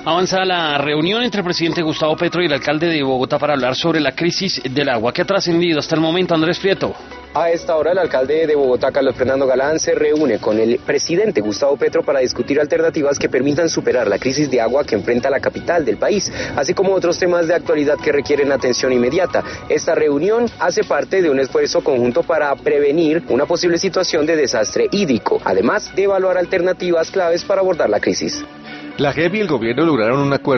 Avanza la reunión entre el presidente Gustavo Petro y el alcalde de Bogotá para hablar sobre la crisis del agua. ¿Qué ha trascendido hasta el momento, Andrés Prieto? A esta hora, el alcalde de Bogotá, Carlos Fernando Galán, se reúne con el presidente Gustavo Petro para discutir alternativas que permitan superar la crisis de agua que enfrenta la capital del país, así como otros temas de actualidad que requieren atención inmediata. Esta reunión hace parte de un esfuerzo conjunto para prevenir una posible situación de desastre hídrico, además de evaluar alternativas claves para abordar la crisis. La JEP y el gobierno lograron un acuerdo